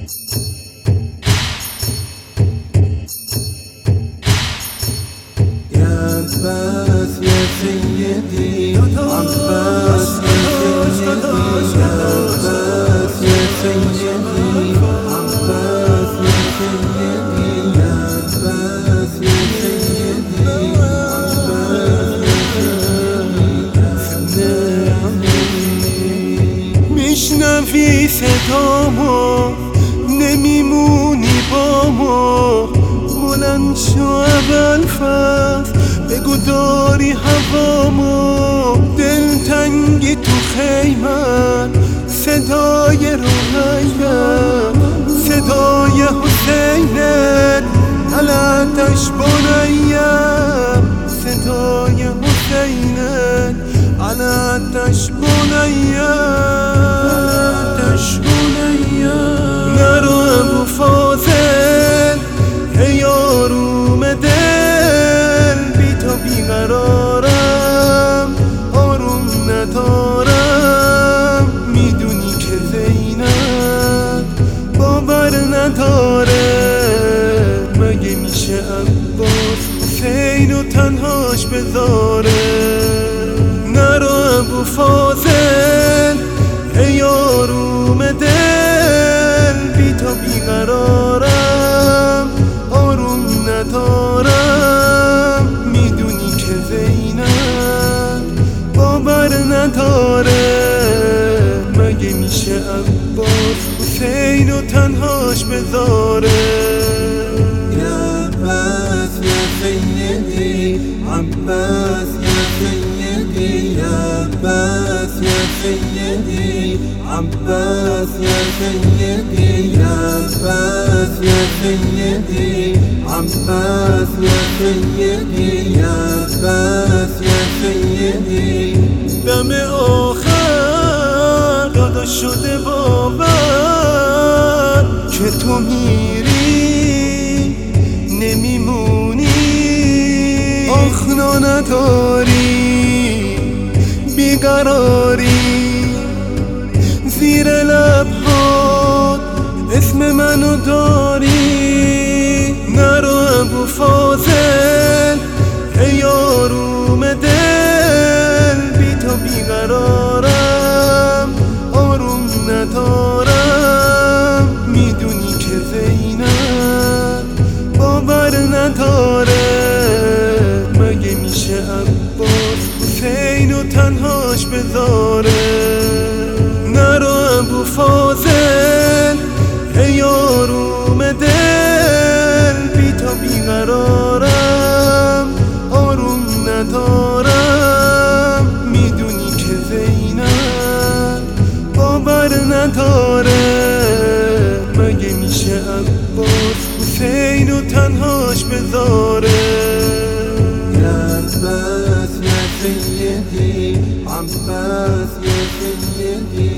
عباس يا سيدي عباس يا سيدي عباس يا سيدي عباس يا سيدي عباس يا سيدي عباس يا سيدي میشنوی صدامو نمیمونی با ما بلند شو ابوالفضل بگو داری هوامو دلتنگی تو خیمن صدای روحیت صدای حسینت علتش بنیم صدای حسینت علتش بنیم علتش بنیم نرو ابوالفضل ای آروم دل بی تو بیقرارم آروم ندارم میدونی که زینب باور نداره مگه میشه عباس حسین و تنهاش بذاره نرو ابوالفضل ای آروم دل بی تو بیقرارم آروم ندارم میدونی که زینب باور نداره مگه میشه عباس حسین و تنهاش بذاره عباس یا سیدی عباس یا سیدی عباس یا سیدی عباس یا سیدی عباس یا سیدی عباس یا سیدی عباس یا سیدی دم آخر دادا شده باور که تو میری نمیمونی آخنا نداری بیقراری زیر لبهات اسم منو داری نرو ابوالفضل ای آروم دل بی تو بیقرارم آروم ندارم میدونی که زینب باور نداره مگه میشه عباس حسین و تنهاش بذاره نرو ابوالفضل ای آروم دل بی تو بیقرارم آروم ندارم میدونی که زینب باور نداره مگه میشه عباس حسین و تنهاش بذاره عباس یا سیدی عباس یا سیدی